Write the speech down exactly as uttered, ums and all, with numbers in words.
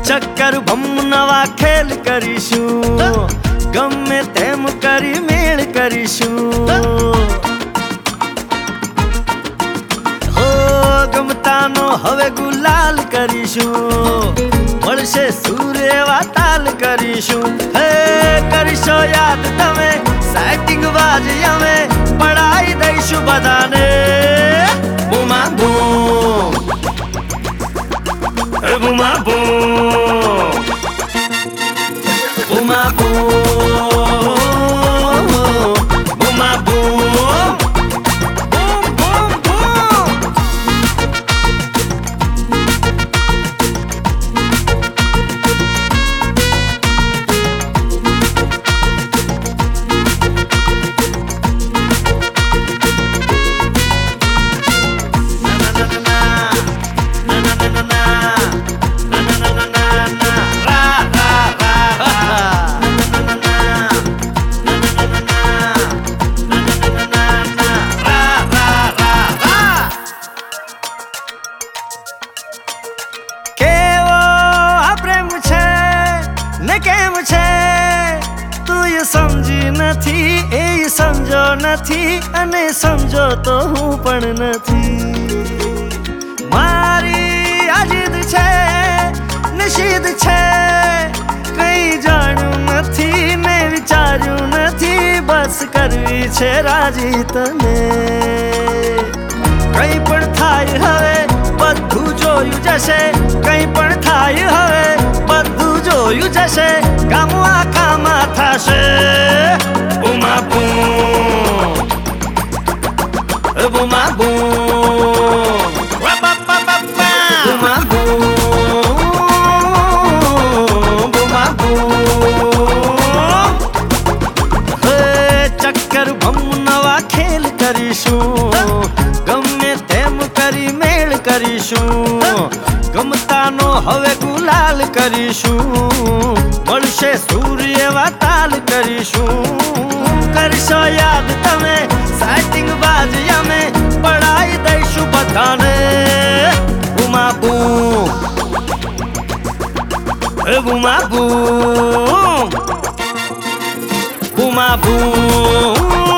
ચક્કર ભમ નવા ખેલ કરીશું, ગમે તેમ કરી મેળ કરીશું. હો ગમતાનો હવે ગુલાલ કરીશું, મળશે સૂર્ય તાલ કરીશું. હે કરશો યાદ તમે સેટિંગ બાજ અમે પડાઈ દઈશું બધાને. બુમા બૂમ બુમા બૂમ બુમા બૂમ બુમા બૂમ બૂમ બૂમ બૂમ. કેમ છે તું એ સમજી નથી, એ સમજો નથી, અને સમજો તો હું પણ નથી. મારી આ જીદ છે નિષિદ્ધ છે, કઈ જાણ્યું નથી ને વિચાર્યું નથી, બસ કરવી છે રાજી તને. કઈ પણ થાય હવે બધું જોયું જશે, કઈ પણ થાય હવે બધું જોયું જશે, કામો આખામાં થશે. બુમા બૂમ બુમા બૂમ બુમા બૂમ બુમા બૂમ. હે ચક્કર ભમ નવા ખેલ કરીશું, ગમે તેમ કરી મેળ કરીશું, ગમતાનો હવે ગુલાલ કરીશું, મળશે સૂર્ય તાલ કરીશું. કરશો યાદ તમે સેટિંગ બાજ અમે પડાઈ દઈશું બધાને. બુમા બૂમ બુમા બૂમ બુમા બૂમ